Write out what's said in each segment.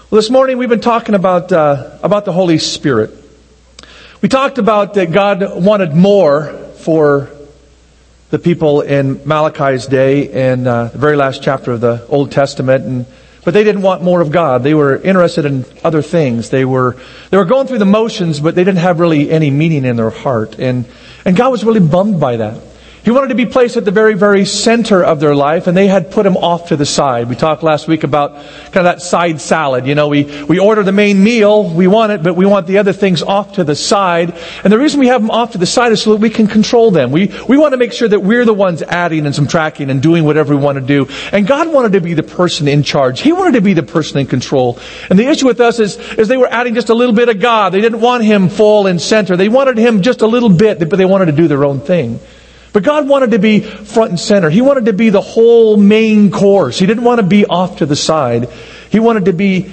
Well, this morning we've been talking about the Holy Spirit. We talked about that God wanted more for the people in Malachi's day and the very last chapter of the Old Testament, but they didn't want more of God. They were interested in other things. They were going through the motions, but they didn't have really any meaning in their heart, and God was really bummed by that. He wanted to be placed at the very, very center of their life, and they had put him off to the side. We talked last week about kind of that side salad. You know, we order the main meal, we want it, but we want the other things off to the side. And the reason we have them off to the side is so that we can control them. We want to make sure that we're the ones adding and subtracting and doing whatever we want to do. And God wanted to be the person in charge. He wanted to be the person in control. And the issue with us is they were adding just a little bit of God. They didn't want him full and center. They wanted him just a little bit, but they wanted to do their own thing. But God wanted to be front and center. He wanted to be the whole main course. He didn't want to be off to the side. He wanted to be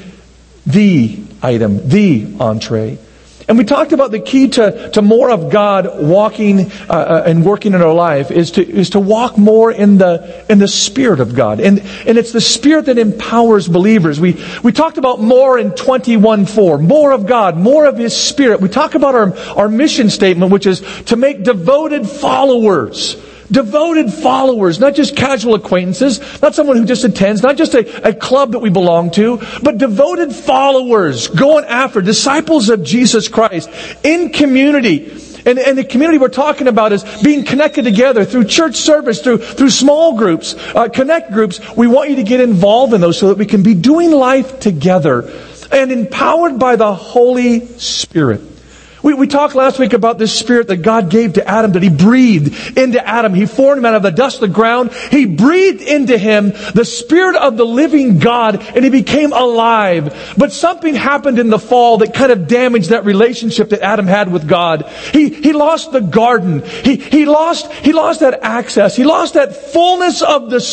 the item, the entree. And we talked about the key to more of God walking and working in our life is to walk more in the Spirit of God. And it's the Spirit that empowers believers. We talked about more in 21:4. More of God, more of His Spirit. We talk about our mission statement, which is to make devoted followers. Devoted followers, not just casual acquaintances, not someone who just attends, not just a club that we belong to, but devoted followers going after disciples of Jesus Christ in community. And the community we're talking about is being connected together through church service, through small groups, connect groups. We want you to get involved in those so that we can be doing life together and empowered by the Holy Spirit. We talked last week about this Spirit that God gave to Adam, that He breathed into Adam. He formed him out of the dust of the ground. He breathed into him the Spirit of the living God, and he became alive. But something happened in the fall that kind of damaged that relationship that Adam had with God. He lost the garden. He lost that access. He lost that fullness of the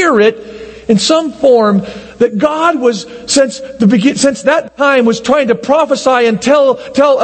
Spirit in some form that God was, since that time, was trying to prophesy and tell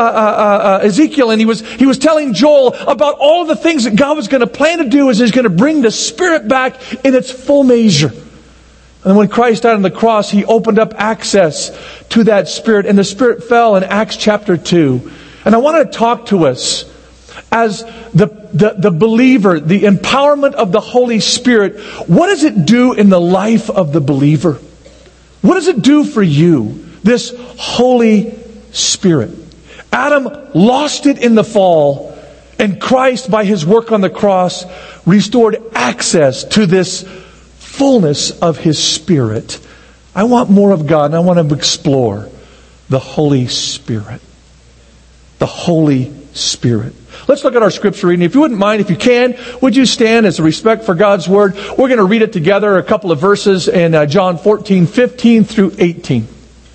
Ezekiel, and he was telling Joel about all of the things that God was going to plan to do as He's going to bring the Spirit back in its full measure. And when Christ died on the cross, He opened up access to that Spirit, and the Spirit fell in Acts chapter 2. And I want to talk to us as the believer, the empowerment of the Holy Spirit. What does it do in the life of the believer? What does it do for you, this Holy Spirit? Adam lost it in the fall, and Christ, by His work on the cross, restored access to this fullness of His Spirit. I want more of God, and I want to explore the Holy Spirit. The Holy Spirit. Let's look at our scripture reading. If you wouldn't mind, if you can, would you stand as a respect for God's Word? We're going to read it together, a couple of verses in John 14:15 through 18.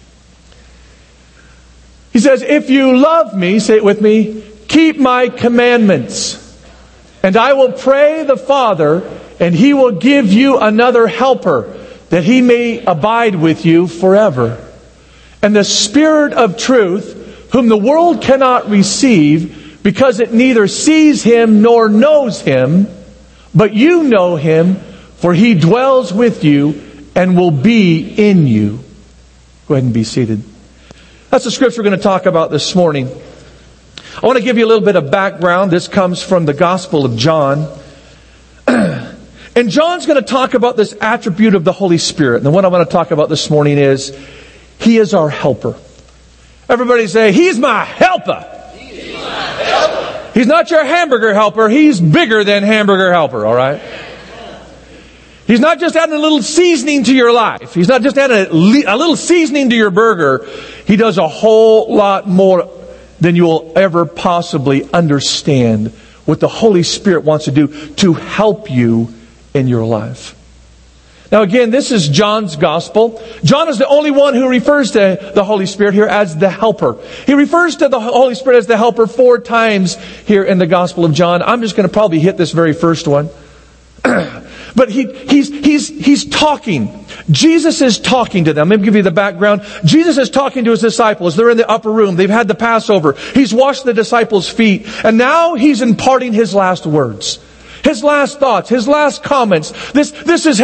He says, "If you love me," say it with me, "keep my commandments. And I will pray the Father, and He will give you another helper, that He may abide with you forever. And the Spirit of truth, whom the world cannot receive, because it neither sees Him nor knows Him, but you know Him, for He dwells with you and will be in you." Go ahead and be seated. That's the scripture we're going to talk about this morning. I want to give you a little bit of background. This comes from the Gospel of John. And John's going to talk about this attribute of the Holy Spirit. And what I want to talk about this morning is He is our helper. Everybody say, "He's my helper." He's not your hamburger helper. He's bigger than hamburger helper, all right? He's not just adding a little seasoning to your life. He's not just adding a little seasoning to your burger. He does a whole lot more than you will ever possibly understand what the Holy Spirit wants to do to help you in your life. Now again, this is John's Gospel. John is the only one who refers to the Holy Spirit here as the Helper. He refers to the Holy Spirit as the Helper 4 times here in the Gospel of John. I'm just going to probably hit this very first one. But he's talking. Jesus is talking to them. Let me give you the background. Jesus is talking to His disciples. They're in the upper room. They've had the Passover. He's washed the disciples' feet. And now He's imparting His last words. His last thoughts. His last comments. This is, hey,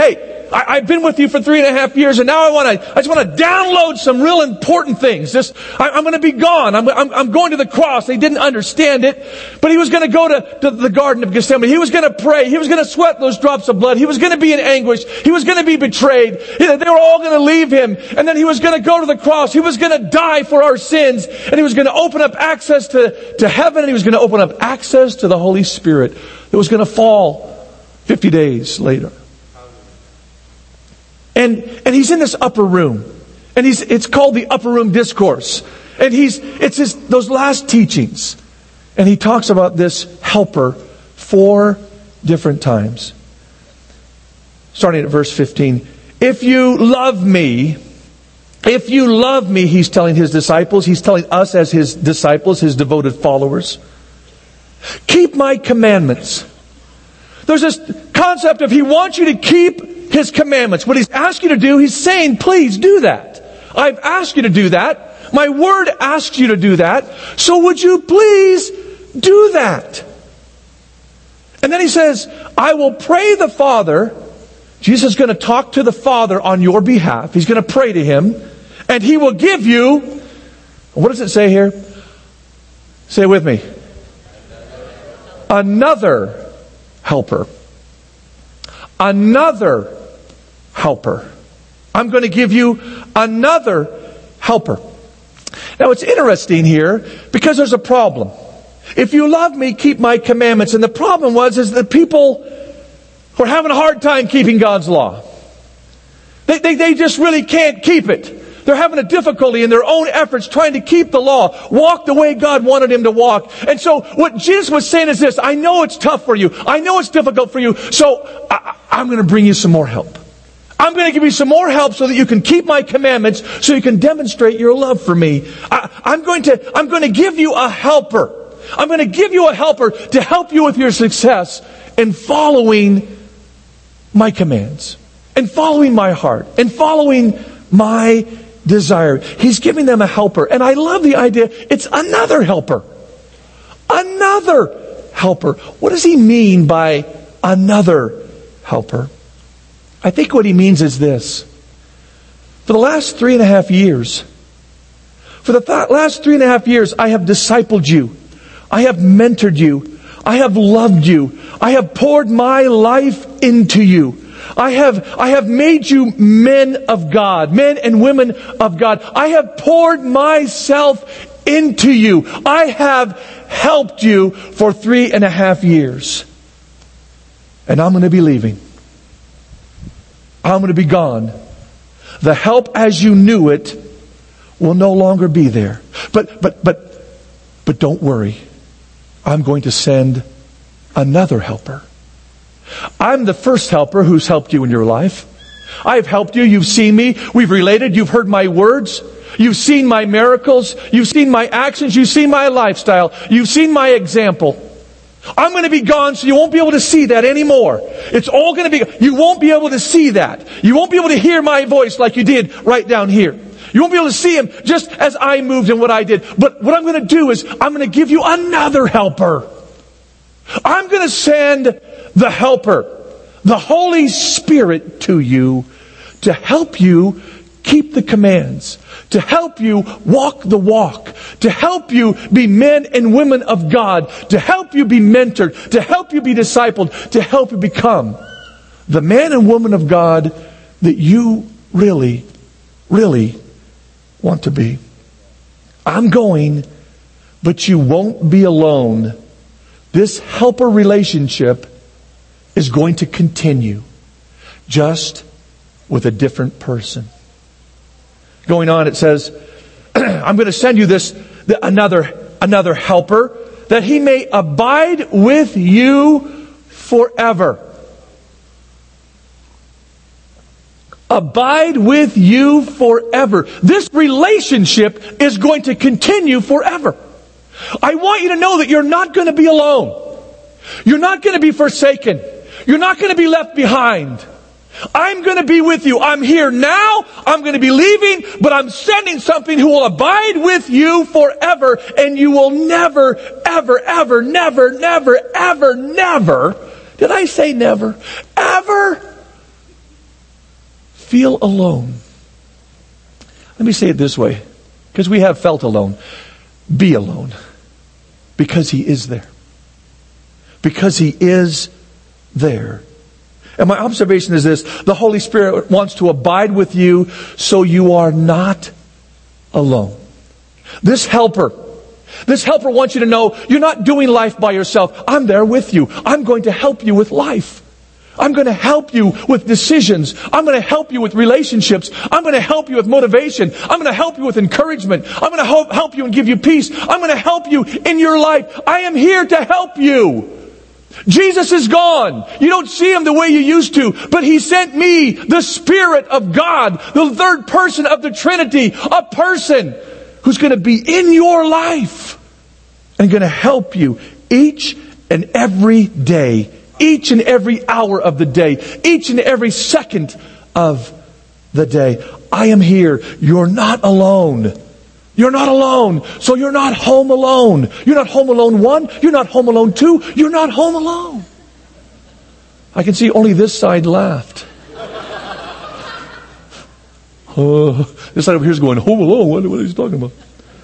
I've been with you for 3.5 years, and now I just want to download some real important things. I'm going to be gone. I'm going to the cross. They didn't understand it, but he was going to go to the Garden of Gethsemane. He was going to pray. He was going to sweat those drops of blood. He was going to be in anguish. He was going to be betrayed. They were all going to leave him, and then he was going to go to the cross. He was going to die for our sins, and he was going to open up access to heaven, and he was going to open up access to the Holy Spirit that was going to fall 50 days later. And he's in this upper room. And it's called the Upper Room Discourse. And those last teachings. And he talks about this helper 4 different times. Starting at verse 15. If you love me, he's telling his disciples, he's telling us as his disciples, his devoted followers, keep my commandments. There's this concept of he wants you to keep his commandments. What he's asked you to do, he's saying, please do that. I've asked you to do that. My word asks you to do that. So would you please do that? And then he says, I will pray the Father. Jesus is going to talk to the Father on your behalf. He's going to pray to him. And he will give you, what does it say here? Say it with me. Another helper. Another helper. I'm going to give you another helper. Now it's interesting here because there's a problem. If you love me, keep my commandments. And the problem is that people were having a hard time keeping God's law. They just really can't keep it. They're having a difficulty in their own efforts trying to keep the law, walk the way God wanted him to walk. And so what Jesus was saying is this, I know it's tough for you. I know it's difficult for you. So I'm going to bring you some more help. I'm going to give you some more help so that you can keep my commandments, so you can demonstrate your love for me. I'm going to give you a helper. I'm going to give you a helper to help you with your success in following my commands, and following my heart, and following my desire. He's giving them a helper. And I love the idea, it's another helper. Another helper. What does he mean by another helper? I think what he means is this. For the last 3.5 years, I have discipled you. I have mentored you. I have loved you. I have poured my life into you. I have made you men of God, men and women of God. I have poured myself into you. I have helped you for 3.5 years. And I'm going to be leaving. I'm going to be gone. The help as you knew it will no longer be there. But don't worry. I'm going to send another helper. I'm the first helper who's helped you in your life. I've helped you. You've seen me. We've related. You've heard my words. You've seen my miracles. You've seen my actions. You've seen my lifestyle. You've seen my example. I'm going to be gone, so you won't be able to see that anymore. It's all going to be, you won't be able to see that. You won't be able to hear my voice like you did right down here. You won't be able to see him just as I moved and what I did. But what I'm going to do is I'm going to give you another helper. I'm going to send the helper, the Holy Spirit, to you to help you keep the commands, to help you walk the walk, to help you be men and women of God, to help you be mentored, to help you be discipled, to help you become the man and woman of God that you really, really want to be. I'm going, but you won't be alone. This helper relationship is going to continue, just with a different person. Going on, it says, I'm going to send you another helper, that he may abide with you forever. Abide with you forever. This relationship is going to continue forever. I want you to know that you're not going to be alone. You're not going to be forsaken. You're not going to be left behind. I'm going to be with you. I'm here now. I'm going to be leaving, but I'm sending something who will abide with you forever, and you will never, ever, ever, never, never, ever, never, did I say never? Ever feel alone, let me say it this way, because we have felt alone. Be alone. Because He is there. Because He is there. And my observation is this: the Holy Spirit wants to abide with you so you are not alone. This helper wants you to know you're not doing life by yourself. I'm there with you. I'm going to help you with life. I'm going to help you with decisions. I'm going to help you with relationships. I'm going to help you with motivation. I'm going to help you with encouragement. I'm going to help you and give you peace. I'm going to help you in your life. I am here to help you. Jesus is gone. You don't see Him the way you used to, but He sent me, the Spirit of God, the third person of the Trinity, a person who's going to be in your life and going to help you each and every day. Each and every hour of the day. Each and every second of the day. I am here. You're not alone. You're not alone. So you're not home alone. You're not home alone 1. You're not home alone 2. You're not home alone. I can see only this side laughed. This side over here is going, home alone? What are you talking about?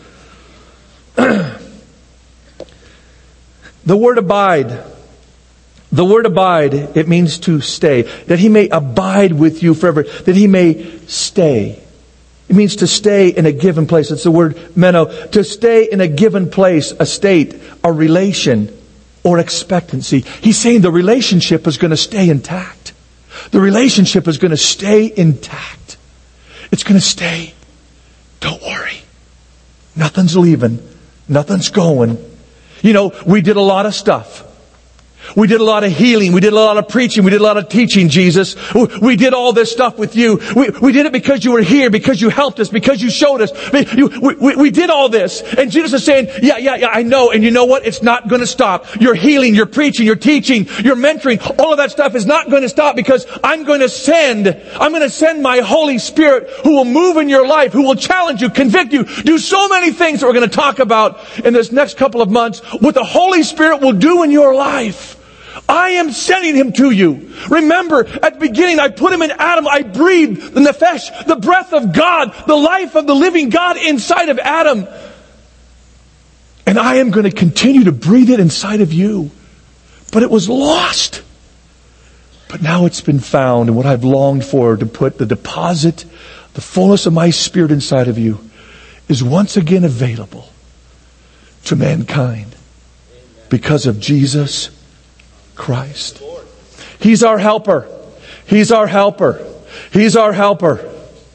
The word abide. The word abide, it means to stay. That He may abide with you forever. That He may stay. It means to stay in a given place. It's the word meno. To stay in a given place, a state, a relation, or expectancy. He's saying the relationship is going to stay intact. The relationship is going to stay intact. It's going to stay. Don't worry. Nothing's leaving. Nothing's going. You know, we did a lot of stuff. We did a lot of healing. We did a lot of preaching. We did a lot of teaching, Jesus. We did all this stuff with you. We did it because you were here, because you helped us, because you showed us. We did all this. And Jesus is saying, yeah, I know. And you know what? It's not going to stop. Your healing, your preaching, your teaching, your mentoring, all of that stuff is not going to stop, because I'm going to send my Holy Spirit who will move in your life, who will challenge you, convict you, do so many things that we're going to talk about in this next couple of months, what the Holy Spirit will do in your life. I am sending Him to you. Remember, at the beginning, I put Him in Adam. I breathed the nefesh, the breath of God, the life of the living God inside of Adam. And I am going to continue to breathe it inside of you. But it was lost. But now it's been found. And what I've longed for, to put the deposit, the fullness of my Spirit inside of you, is once again available to mankind because of Jesus Christ. He's our helper. He's our helper. He's our helper.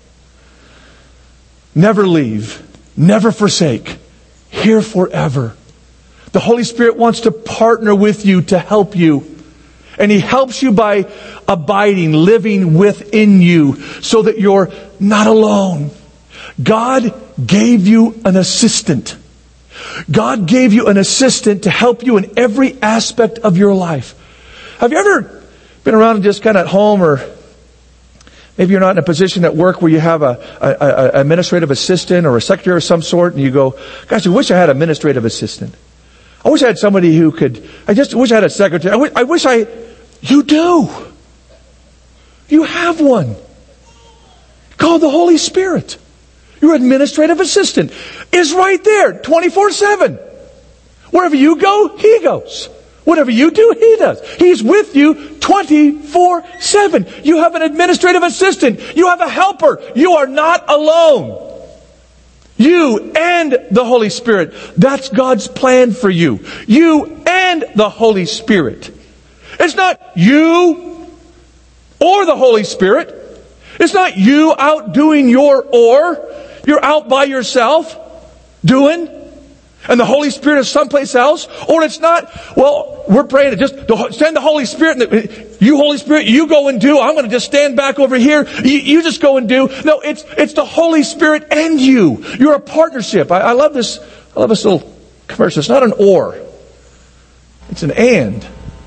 Never leave. Never forsake. Here forever. The Holy Spirit wants to partner with you to help you. And He helps you by abiding, living within you, so that you're not alone. God gave you an assistant. God gave you an assistant to help you in every aspect of your life. Have you ever been around and just kind of at home, or maybe you're not in a position at work where you have an administrative assistant or a secretary of some sort, and you go, gosh, I wish I had an administrative assistant. I wish I had somebody who could, I just wish I had a secretary. You do. You have one. Called the Holy Spirit. Your administrative assistant is right there 24/7. Wherever you go, He goes. Whatever you do, He does. He's with you 24/7. You have an administrative assistant. You have a helper. You are not alone. You and the Holy Spirit. That's God's plan for you. You and the Holy Spirit. It's not you or the Holy Spirit. It's not you out doing you're out by yourself doing, and the Holy Spirit is someplace else. Or it's not, well, we're praying to just send the Holy Spirit. You, Holy Spirit, you go and do. I'm going to just stand back over here. You just go and do. No, it's the Holy Spirit and you. You're a partnership. I love this. I love this little commercial. It's not an or. It's an and.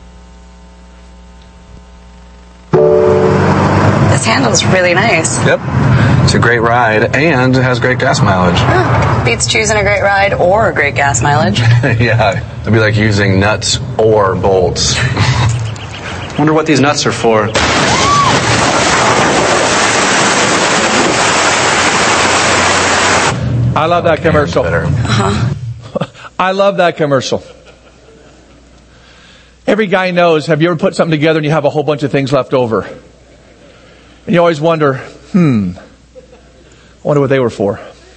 This handle's really nice. Yep. It's a great ride, and it has great gas mileage. Beats choosing a great ride or a great gas mileage. Yeah, it'd be like using nuts or bolts. Wonder what these nuts are for. I love that commercial. Better. I love that commercial. Every guy knows, have you ever put something together and you have a whole bunch of things left over? And you always wonder, I wonder what they were for.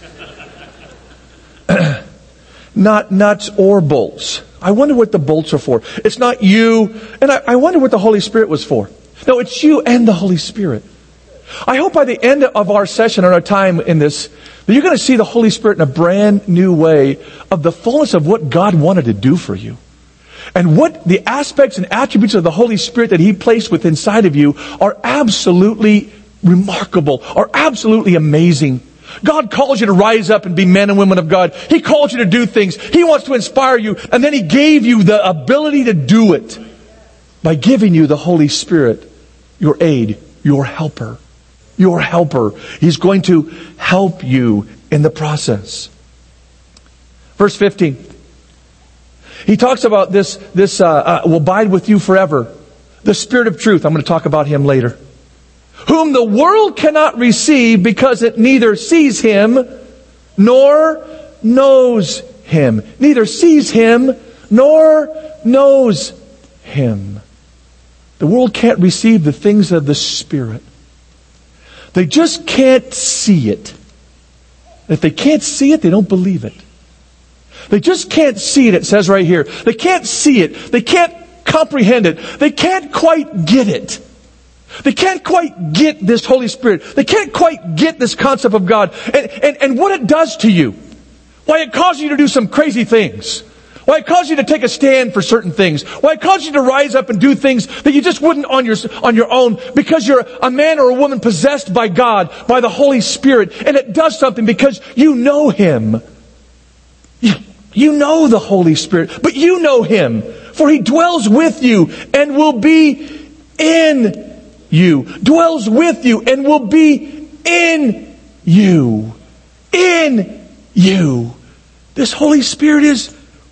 Not nuts or bolts. I wonder what the bolts are for. It's not you, and I wonder what the Holy Spirit was for. No, it's you and the Holy Spirit. I hope by the end of our session and our time in this, that you're going to see the Holy Spirit in a brand new way of the fullness of what God wanted to do for you. And what the aspects and attributes of the Holy Spirit that He placed within inside of you are absolutely remarkable, are absolutely amazing. God calls you to rise up and be men and women of God. He calls you to do things. He wants to inspire you. And then He gave you the ability to do it by giving you the Holy Spirit, your aid, your helper. Your helper. He's going to help you in the process. Verse 15. He talks about this will abide with you forever. The Spirit of truth. I'm going to talk about Him later. Whom the world cannot receive because it neither sees Him nor knows Him. Neither sees Him nor knows Him. The world can't receive the things of the Spirit. They just can't see it. If they can't see it, they don't believe it. They just can't see it, it says right here. They can't see it. They can't comprehend it. They can't quite get it. They can't quite get this Holy Spirit. They can't quite get this concept of God. And what it does to you. Why it causes you to do some crazy things. Why it causes you to take a stand for certain things. Why it causes you to rise up and do things that you just wouldn't on your own, because you're a man or a woman possessed by God, by the Holy Spirit. And it does something because you know Him. You know the Holy Spirit, but you know Him. For He dwells with you and will be in you. Dwells with you and will be in you. In you. This Holy Spirit is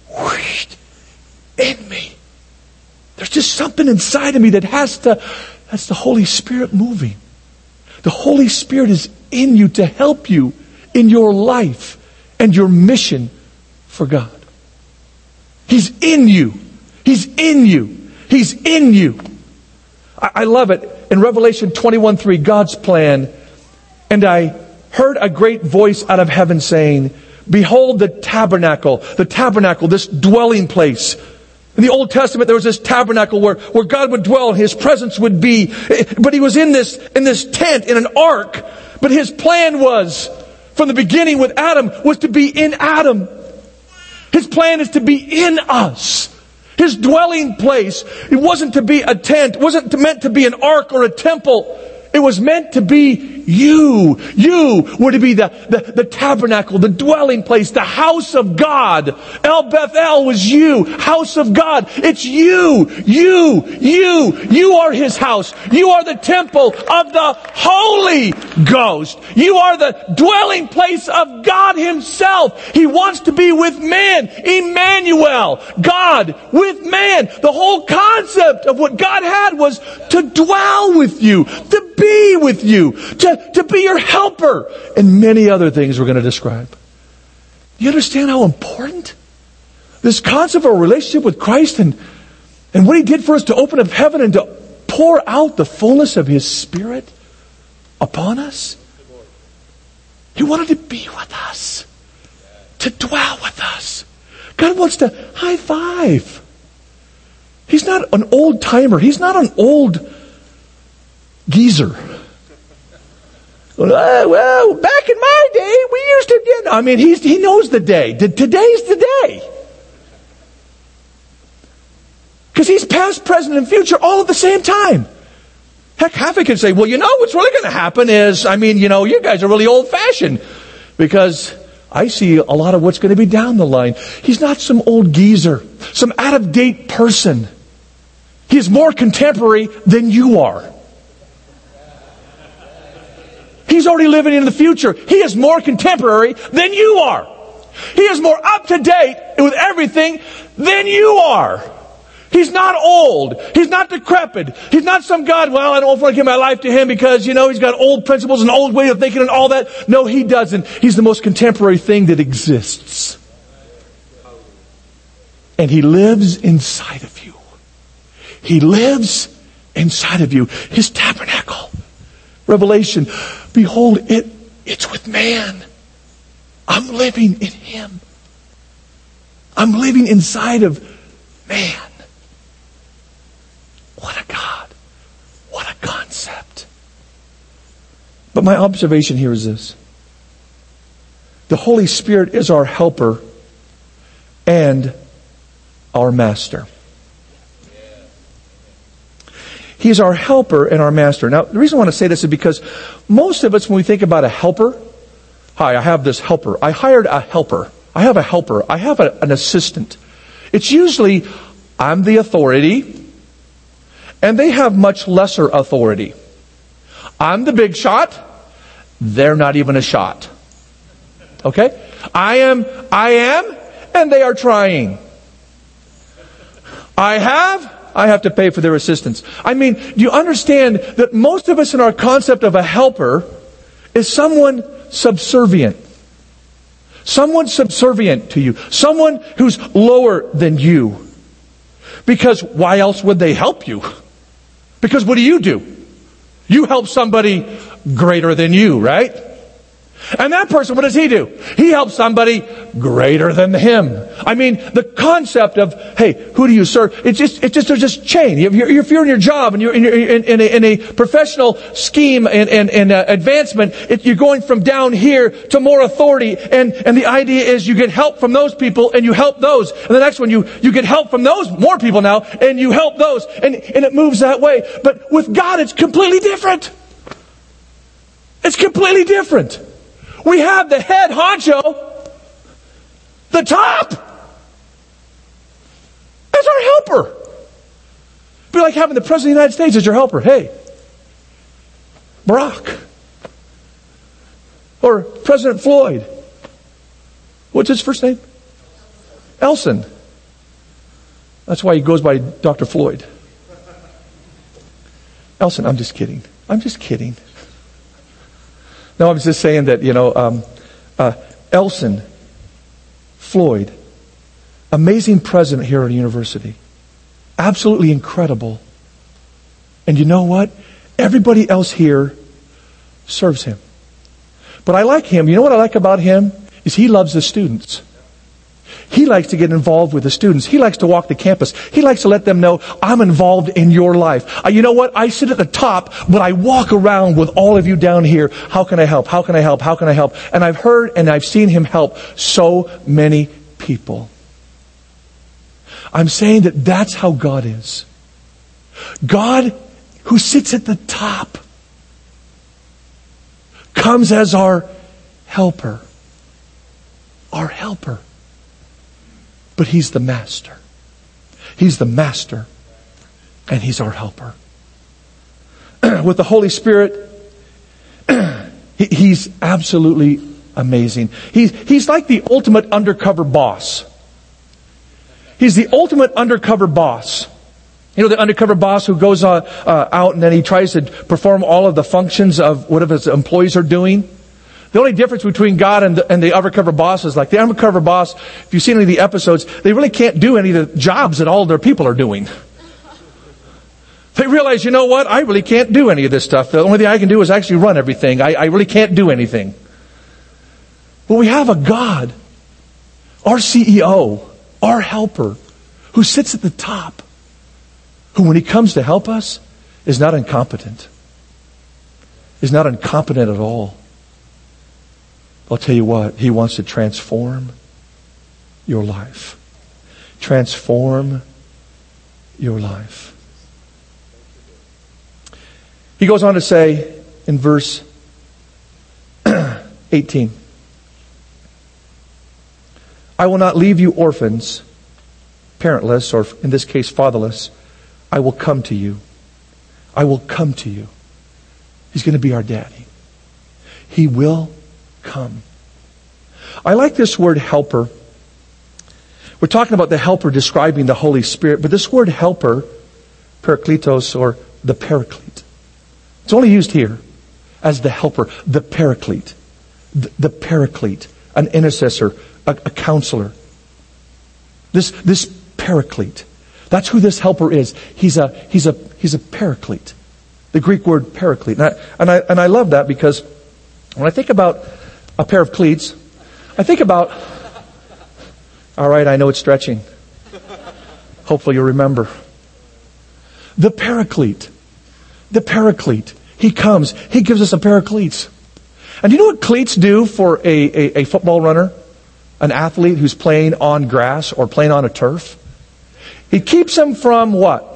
in me. There's just something inside of me that's the Holy Spirit moving. The Holy Spirit is in you to help you in your life and your mission for God. He's in you. He's in you. He's in you. I love it. In Revelation 21:3, God's plan. And I heard a great voice out of heaven saying, behold the tabernacle, this dwelling place. In the Old Testament, there was this tabernacle where God would dwell, His presence would be. But He was in this tent, in an ark. But His plan was, from the beginning with Adam, was to be in Adam. His plan is to be in us. His dwelling place, it wasn't to be a tent, it wasn't meant to be an ark or a temple. It was meant to be you. You were to be the tabernacle, the dwelling place, the house of God. El Bethel was you, house of God. It's you. You are His house. You are the temple of the Holy Ghost. You are the dwelling place of God Himself. He wants to be with man. Emmanuel, God with man. The whole concept of what God had was to dwell with you, to be with you, to be your helper, and many other things we're going to describe. Do you understand how important this concept of a relationship with Christ and what He did for us to open up heaven and to pour out the fullness of His Spirit upon us? He wanted to be with us, to dwell with us. God wants to high five. He's not an old timer. He's not an old geezer. Well, back in my day, we used to get... I mean, he knows the day. Today's the day. Because He's past, present, and future all at the same time. Heck, half of can say, well, what's really going to happen is, you guys are really old-fashioned. Because I see a lot of what's going to be down the line. He's not some old geezer, some out-of-date person. He is more contemporary than you are. He's already living in the future. He is more contemporary than you are. He is more up to date with everything than you are. He's not old. He's not decrepit. He's not some God, well, I don't want to give my life to him because, he's got old principles and old way of thinking and all that. No, he doesn't. He's the most contemporary thing that exists. And he lives inside of you. He lives inside of you. His tabernacle. Revelation, behold, it's with man. I'm living in him. I'm living inside of man. What a God. What a concept. But my observation here is this. The Holy Spirit is our helper and our master. He's our helper and our master. Now, the reason I want to say this is because most of us, when we think about a helper, hi, I have this helper. I hired a helper. I have a helper. I have an assistant. It's usually, I'm the authority, and they have much lesser authority. I'm the big shot. They're not even a shot. Okay? I am, and they are trying. I have to pay for their assistance. I mean, do you understand that most of us in our concept of a helper is someone subservient? Someone subservient to you. Someone who's lower than you. Because why else would they help you? Because what do? You help somebody greater than you, right? And that person, what does he do? He helps somebody greater than him. I mean, the concept of, hey, who do you serve? It's just there's this chain. If you're in your job and you're in a professional scheme and advancement, you're going from down here to more authority. And the idea is you get help from those people and you help those. And the next one, you get help from those more people now and you help those. And it moves that way. But with God, it's completely different. It's completely different. We have the head honcho, the top, as our helper. It'd be like having the President of the United States as your helper. Hey, Barack. Or President Floyd. What's his first name? Elson. That's why he goes by Dr. Floyd. Elson, I'm just kidding. No, I was just saying that, Elson Floyd, amazing president here at a university. Absolutely incredible. And you know what? Everybody else here serves him. But I like him. You know what I like about him? Is he loves the students. He likes to get involved with the students. He likes to walk the campus. He likes to let them know, I'm involved in your life. You know what? I sit at the top, but I walk around with all of you down here. How can I help? How can I help? How can I help? And I've heard and I've seen him help so many people. I'm saying that that's how God is. God, who sits at the top, comes as our helper. Our helper. But He's the master. He's the master. And He's our helper. With the Holy Spirit, He's absolutely amazing. He's like the ultimate undercover boss. He's the ultimate undercover boss. You know, the undercover boss who goes out and then he tries to perform all of the functions of whatever his employees are doing. The only difference between God and the undercover boss is like the undercover boss, if you've seen any of the episodes, they really can't do any of the jobs that all their people are doing. They realize, you know what? I really can't do any of this stuff. The only thing I can do is actually run everything. I really can't do anything. But we have a God, our CEO, our helper, who sits at the top, who when He comes to help us is not incompetent. Is not incompetent at all. I'll tell you what, He wants to transform your life. Transform your life. He goes on to say in verse 18, I will not leave you orphans, parentless, or in this case fatherless. I will come to you. I will come to you. He's going to be our daddy. He will come. I like this word helper, We're talking about the helper describing the Holy Spirit, but this word helper, parakletos, or the paraclete, it's only used here as the helper, the paraclete. The paraclete, an intercessor, a counselor. This paraclete, that's who this helper is. He's a paraclete. The Greek word paraclete. And I love that because when I think about a pair of cleats, I think about, all right, I know it's stretching. Hopefully you'll remember. The paraclete. The paraclete. He comes. He gives us a pair of cleats. And do you know what cleats do for a football runner? An athlete who's playing on grass or playing on a turf? It keeps him from what?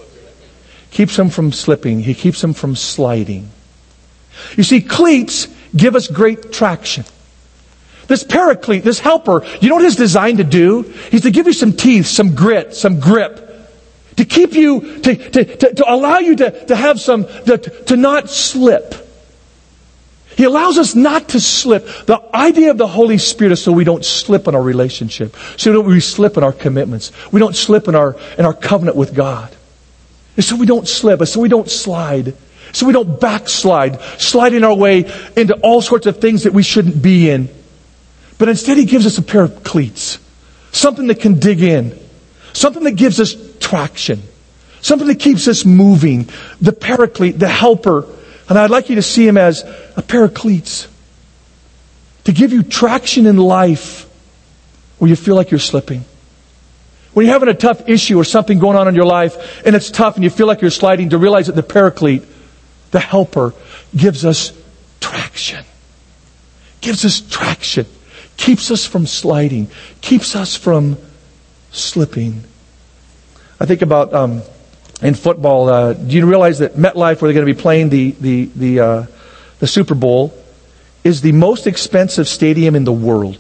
Keeps him from slipping. He keeps him from sliding. You see, cleats give us great traction. This paraclete, this helper, you know what he's designed to do? He's to give you some teeth, some grit, some grip. To keep you, to allow you to have some, to not slip. He allows us not to slip. The idea of the Holy Spirit is so we don't slip in our relationship. So we don't slip in our commitments. We don't slip in our covenant with God. It's so we don't slip. It's so we don't slide. So we don't backslide, sliding our way into all sorts of things that we shouldn't be in. But instead He gives us a pair of cleats. Something that can dig in. Something that gives us traction. Something that keeps us moving. The paraclete, the helper. And I'd like you to see Him as a pair of cleats. To give you traction in life where you feel like you're slipping. When you're having a tough issue or something going on in your life and it's tough and you feel like you're sliding, to realize that the paraclete, the helper, gives us traction. Gives us traction. Keeps us from sliding. Keeps us from slipping. I think about in football. Do you realize that MetLife, where they're going to be playing the Super Bowl, is the most expensive stadium in the world?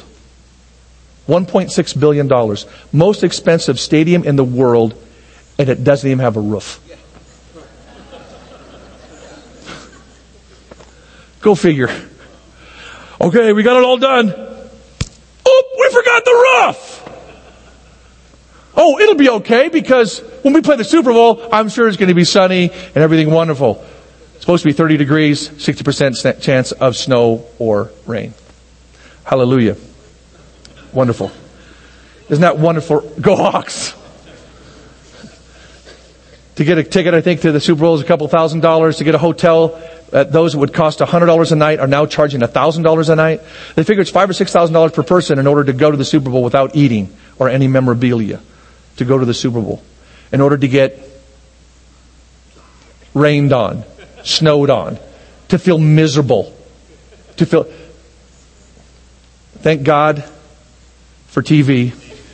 $1.6 billion. Most expensive stadium in the world, and it doesn't even have a roof. Go figure. Okay, we got it all done. Oh, we forgot the roof. Oh, it'll be okay because when we play the Super Bowl, I'm sure it's going to be sunny and everything wonderful. It's supposed to be 30 degrees, 60% chance of snow or rain. Hallelujah. Wonderful. Isn't that wonderful? Go Hawks. To get a ticket, I think, to the Super Bowl is a couple $1,000. To get a hotel, those that would cost $100 a night are now charging $1,000 a night. They figure it's $5,000 or $6,000 per person in order to go to the Super Bowl without eating or any memorabilia. To go to the Super Bowl. In order to get rained on, snowed on, to feel miserable, to feel... Thank God for TV.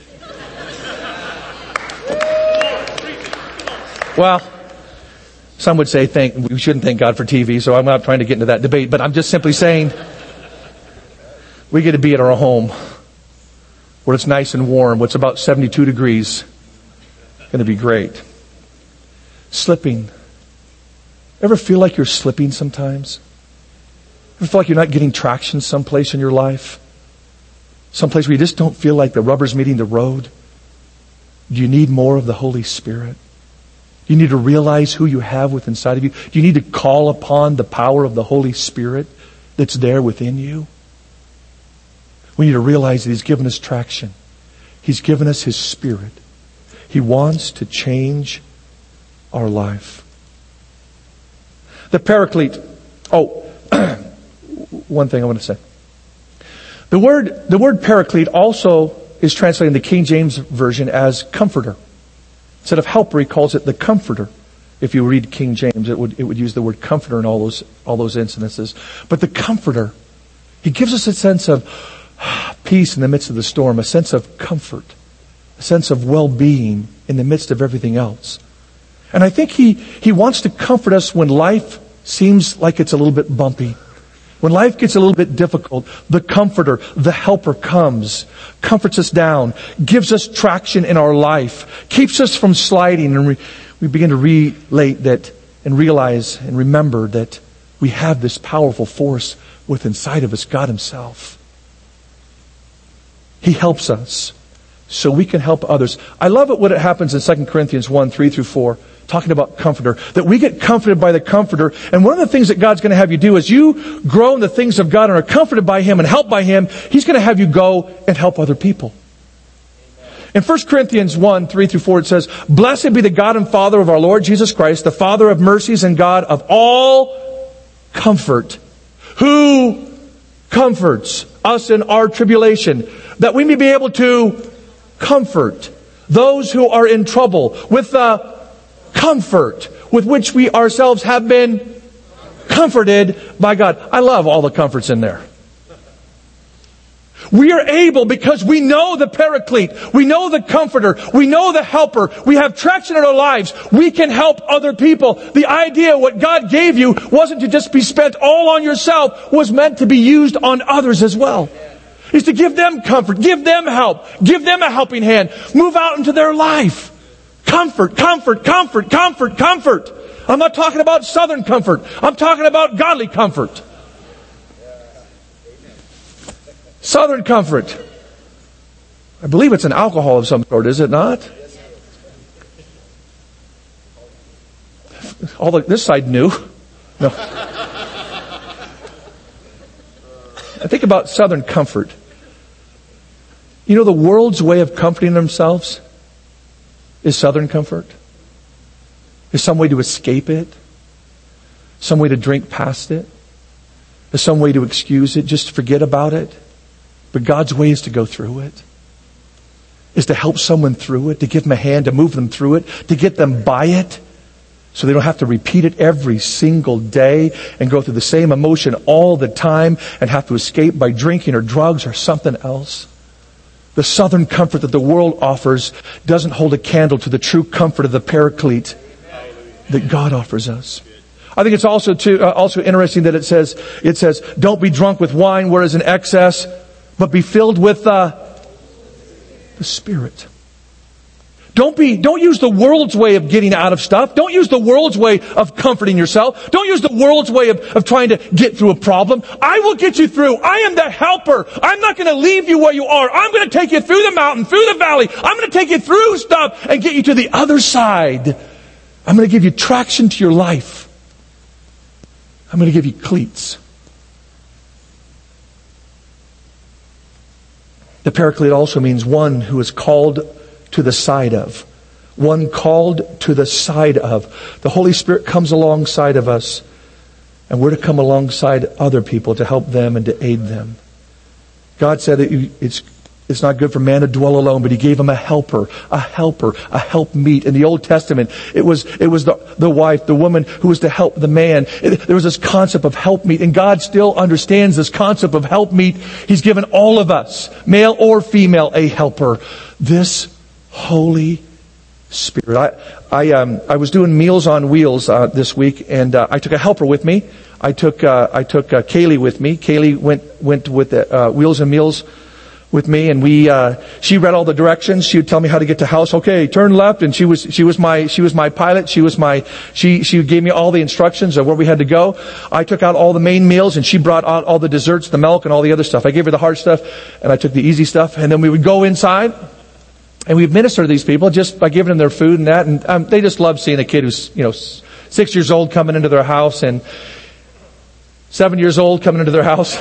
Well, some would say we shouldn't thank God for TV, so I'm not trying to get into that debate, but I'm just simply saying we get to be at our home where it's nice and warm, where it's about 72 degrees. Going to be great. Slipping. Ever feel like you're slipping sometimes? Ever feel like you're not getting traction someplace in your life? Someplace where you just don't feel like the rubber's meeting the road? Do you need more of the Holy Spirit? Do you need to realize who you have within inside of you? Do you need to call upon the power of the Holy Spirit that's there within you? We need to realize that He's given us traction. He's given us His Spirit. He wants to change our life. The Paraclete. One thing I want to say. The word Paraclete also is translated in the King James Version as comforter. Instead of helper, he calls it the comforter. If you read King James, it would use the word comforter in all those incidences. But the comforter, he gives us a sense of peace in the midst of the storm, a sense of comfort, a sense of well-being in the midst of everything else. And I think he wants to comfort us when life seems like it's a little bit bumpy. When life gets a little bit difficult, the comforter, the helper comes, comforts us down, gives us traction in our life, keeps us from sliding, and we begin to relate that and realize and remember that we have this powerful force within inside of us, God Himself. He helps us so we can help others. I love it when it happens in 2 Corinthians 1, 3 through 4, talking about Comforter, that we get comforted by the Comforter. And one of the things that God's going to have you do is you grow in the things of God and are comforted by Him and helped by Him. He's going to have you go and help other people. In 1 Corinthians 1, 3 through 4, it says, "Blessed be the God and Father of our Lord Jesus Christ, the Father of mercies and God of all comfort, who comforts us in our tribulation, that we may be able to comfort those who are in trouble with the comfort with which we ourselves have been comforted by God." I love all the comforts in there. We are able, because we know the Paraclete, we know the Comforter, we know the Helper, we have traction in our lives, we can help other people. The idea what God gave you wasn't to just be spent all on yourself, was meant to be used on others as well. Is to give them comfort, give them help, give them a helping hand, move out into their life. Comfort, comfort, comfort, comfort, comfort. I'm not talking about southern comfort. I'm talking about godly comfort. Southern comfort. I believe it's an alcohol of some sort, is it not? This side knew. No. I think about southern comfort. You know, the world's way of comforting themselves is southern comfort. There's some way to escape it. Some way to drink past it. There's some way to excuse it, just forget about it. But God's way is to go through it. Is to help someone through it, to give them a hand, to move them through it, to get them by it, so they don't have to repeat it every single day and go through the same emotion all the time and have to escape by drinking or drugs or something else. The southern comfort that the world offers doesn't hold a candle to the true comfort of the Paraclete that God offers us. I think it's also interesting that it says, "Don't be drunk with wine, whereas in excess, but be filled with the Spirit." Don't use the world's way of getting out of stuff. Don't use the world's way of comforting yourself. Don't use the world's way of trying to get through a problem. I will get you through. I am the helper. I'm not going to leave you where you are. I'm going to take you through the mountain, through the valley. I'm going to take you through stuff and get you to the other side. I'm going to give you traction to your life. I'm going to give you cleats. The Paraclete also means one who is called to the side of. One called to the side of. The Holy Spirit comes alongside of us, and we're to come alongside other people to help them and to aid them. God said that it's not good for man to dwell alone, but He gave him a helper, a helpmeet. In the Old Testament, it was the wife, the woman who was to help the man. There was this concept of helpmeet, and God still understands this concept of helpmeet. He's given all of us, male or female, a helper. This Holy Spirit. I was doing Meals on Wheels this week, and I took a helper with me. I took Kaylee with me. Kaylee went with the Wheels and Meals with me, and she read all the directions. She would tell me how to get to house. Okay, turn left, and she was my pilot. She gave me all the instructions of where we had to go. I took out all the main meals, and she brought out all the desserts, the milk, and all the other stuff. I gave her the hard stuff, and I took the easy stuff. And then we would go inside, and we'd minister to these people just by giving them their food and that. And they just love seeing a kid who's 6 years old coming into their house, and 7 years old coming into their house.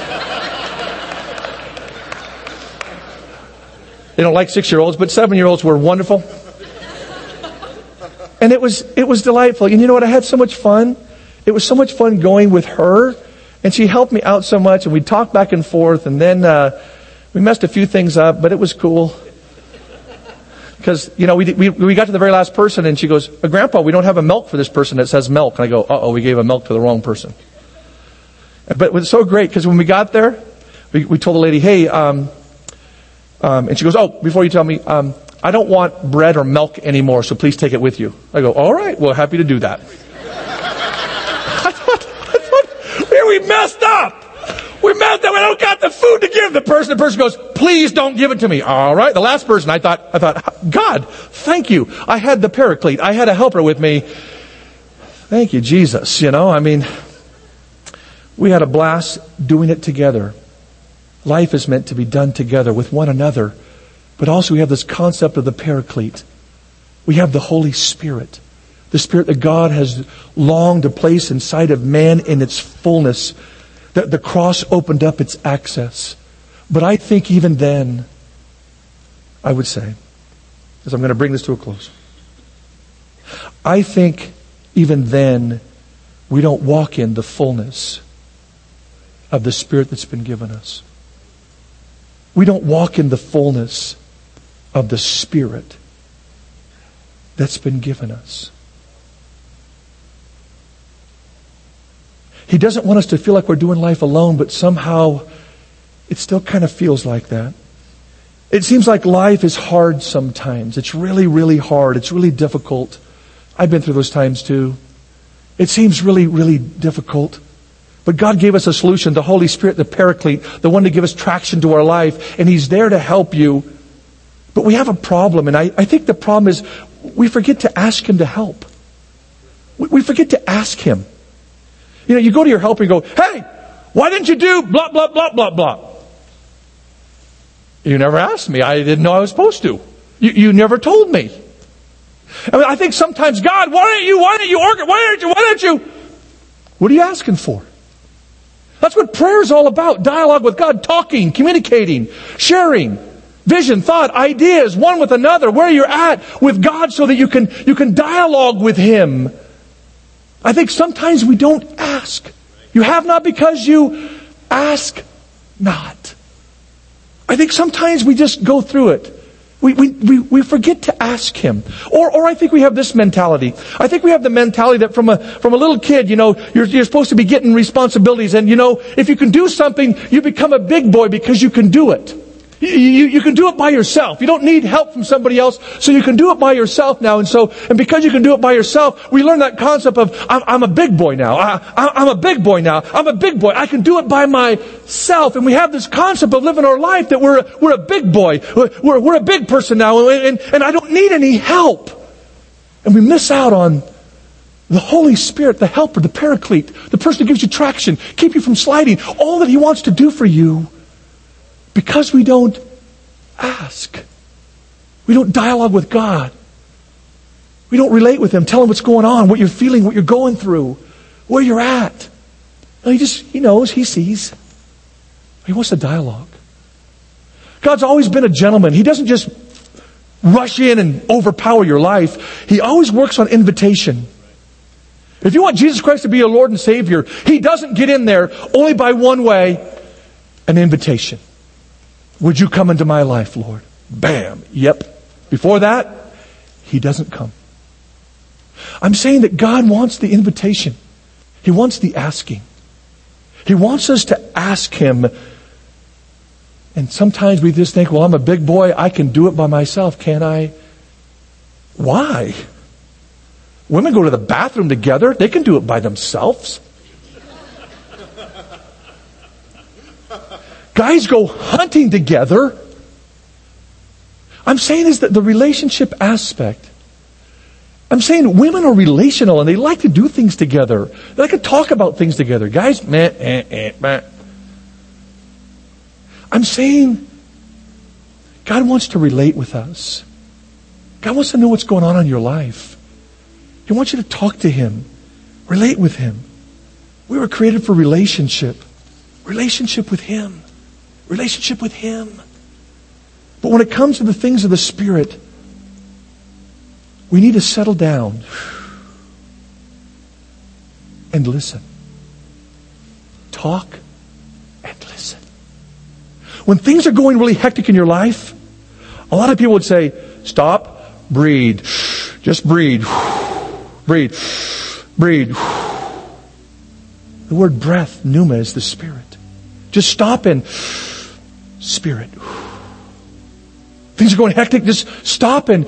They don't like 6-year-olds, but 7-year-olds were wonderful. And it was delightful. And you know what? I had so much fun. It was so much fun going with her. And she helped me out so much. And we talked back and forth. And then we messed a few things up, but it was cool. Because, we got to the very last person, and she goes, "Grandpa, we don't have a milk for this person that says milk." And I go, "Uh-oh, we gave a milk to the wrong person." But it was so great, because when we got there, we told the lady, "Hey," and she goes, "Oh, before you tell me, I don't want bread or milk anymore, so please take it with you." I go, "All right, well, happy to do that." I thought, we messed up. We messed up. I don't got the food to give the person. The person goes, "Please don't give it to me." All right. The last person, I thought, God, thank you. I had the Paraclete. I had a helper with me. Thank you, Jesus. We had a blast doing it together. Life is meant to be done together with one another. But also we have this concept of the Paraclete. We have the Holy Spirit. The Spirit that God has longed to place inside of man in its fullness. That the cross opened up its access. But I think even then, I would say, as I'm going to bring this to a close, I think even then we don't walk in the fullness of the Spirit that's been given us. We don't walk in the fullness of the Spirit that's been given us. He doesn't want us to feel like we're doing life alone, but somehow it still kind of feels like that. It seems like life is hard sometimes. It's really, really hard. It's really difficult. I've been through those times too. It seems really, really difficult. But God gave us a solution, the Holy Spirit, the Paraclete, the one to give us traction to our life, and He's there to help you. But we have a problem, and I think the problem is we forget to ask Him to help. We forget to ask Him. You know, you go to your helper and go, hey, why didn't you do blah, blah, blah, blah, blah? You never asked me. I didn't know I was supposed to. You never told me. I mean, I think sometimes, God, why don't you, what are you asking for? That's what prayer is all about. Dialogue with God, talking, communicating, sharing, vision, thought, ideas, one with another, where you're at with God so that you can dialogue with Him. I think sometimes we don't ask. You have not because you ask not. I think sometimes we just go through it. We forget to ask Him. Or I think we have this mentality. I think we have the mentality that from a little kid, you know, you're supposed to be getting responsibilities, and you know, if you can do something, you become a big boy because you can do it. You can do it by yourself. You don't need help from somebody else, so you can do it by yourself now. And because you can do it by yourself, we learn that concept of, I'm a big boy now. I'm a big boy now. I'm a big boy. I can do it by myself. And we have this concept of living our life that we're a big boy. We're a big person now, and I don't need any help. And we miss out on the Holy Spirit, the helper, the Paraclete, the person who gives you traction, keep you from sliding, all that He wants to do for you. Because we don't ask. We don't dialogue with God. We don't relate with Him, tell Him what's going on, what you're feeling, what you're going through, where you're at. No, He knows, He sees. He wants a dialogue. God's always been a gentleman. He doesn't just rush in and overpower your life. He always works on invitation. If you want Jesus Christ to be your Lord and Savior, He doesn't get in there only by one way, an invitation. Would you come into my life, Lord? Bam. Yep. Before that, He doesn't come. I'm saying that God wants the invitation. He wants the asking. He wants us to ask Him. And sometimes we just think, well, I'm a big boy. I can do it by myself. Can I? Why? Women go to the bathroom together. They can do it by themselves. Guys go hunting together. I'm saying is that the relationship aspect. I'm saying women are relational and they like to do things together. They like to talk about things together. Guys, meh. I'm saying God wants to relate with us. God wants to know what's going on in your life. He wants you to talk to Him. Relate with Him. We were created for relationship. Relationship with Him. Relationship with Him. But when it comes to the things of the Spirit, we need to settle down and listen. Talk and listen. When things are going really hectic in your life, a lot of people would say, stop, breathe, just breathe, breathe, breathe. The word breath, pneuma, is the Spirit. Just stop and Spirit. Things are going hectic. Just stop and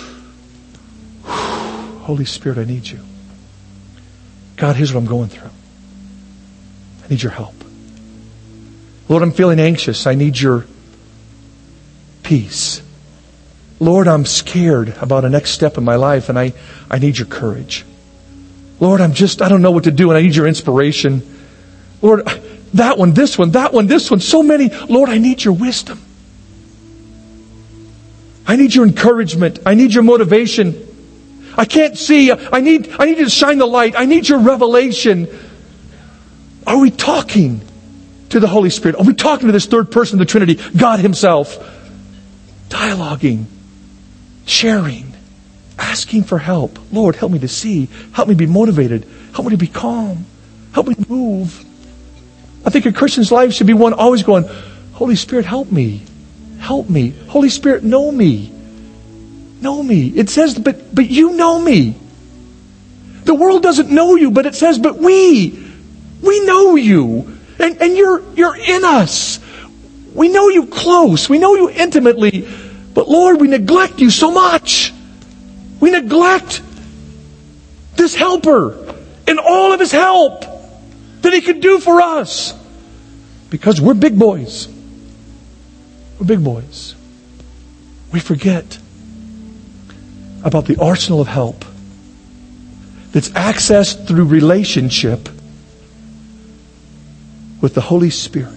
Holy Spirit, I need you. God, here's what I'm going through. I need your help. Lord, I'm feeling anxious. I need your peace. Lord, I'm scared about a next step in my life and I need your courage. Lord, I don't know what to do and I need your inspiration. Lord, that one, this one, that one, this one, so many. Lord, I need your wisdom. I need your encouragement. I need your motivation. I can't see. I need you to shine the light. I need your revelation. Are we talking to the Holy Spirit? Are we talking to this third person of the Trinity, God Himself? Dialoguing, sharing, asking for help. Lord, help me to see. Help me be motivated. Help me to be calm. Help me move. I think a Christian's life should be one always going, Holy Spirit, help me. Help me. Holy Spirit, know me. Know me. It says, but you know me. The world doesn't know you, but it says, but we know you. And you're in us. We know you close. We know you intimately. But Lord, we neglect you so much. We neglect this helper and all of His help that He could do for us. Because we're big boys. We're big boys. We forget about the arsenal of help that's accessed through relationship with the Holy Spirit.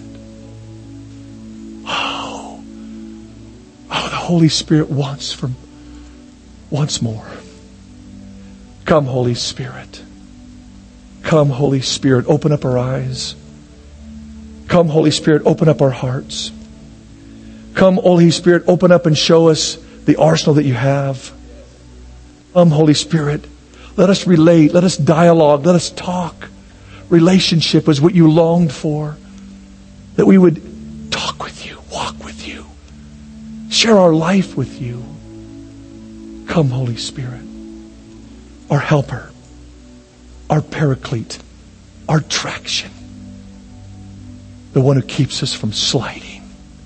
Oh, the Holy Spirit wants more. Come, Holy Spirit. Come, Holy Spirit, open up our eyes. Come, Holy Spirit, open up our hearts. Come, Holy Spirit, open up and show us the arsenal that you have. Come, Holy Spirit, let us relate, let us dialogue, let us talk. Relationship is what you longed for. That we would talk with you, walk with you, share our life with you. Come, Holy Spirit, our helper, our paraclete, our traction, the one who keeps us from sliding.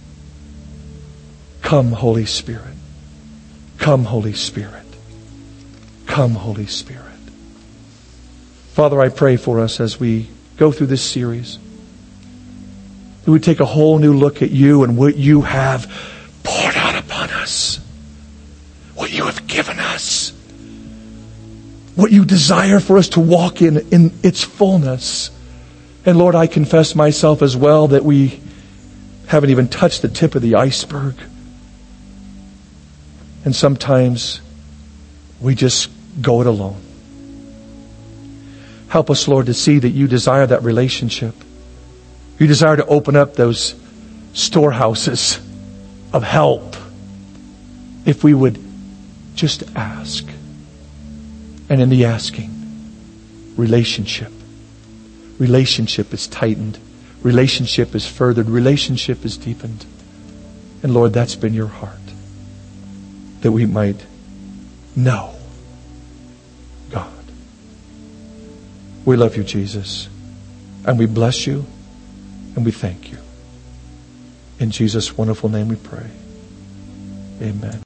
Come, Holy Spirit. Come, Holy Spirit. Come, Holy Spirit. Father, I pray for us as we go through this series. We would take a whole new look at you and what you have poured out upon us. What you have given us. What you desire for us to walk in its fullness. And Lord, I confess myself as well that we haven't even touched the tip of the iceberg. And sometimes we just go it alone. Help us, Lord, to see that you desire that relationship. You desire to open up those storehouses of help if we would just ask. And in the asking, relationship is tightened. Relationship is furthered. Relationship is deepened. And Lord, that's been your heart. That we might know God. We love you, Jesus. And we bless you. And we thank you. In Jesus' wonderful name we pray. Amen.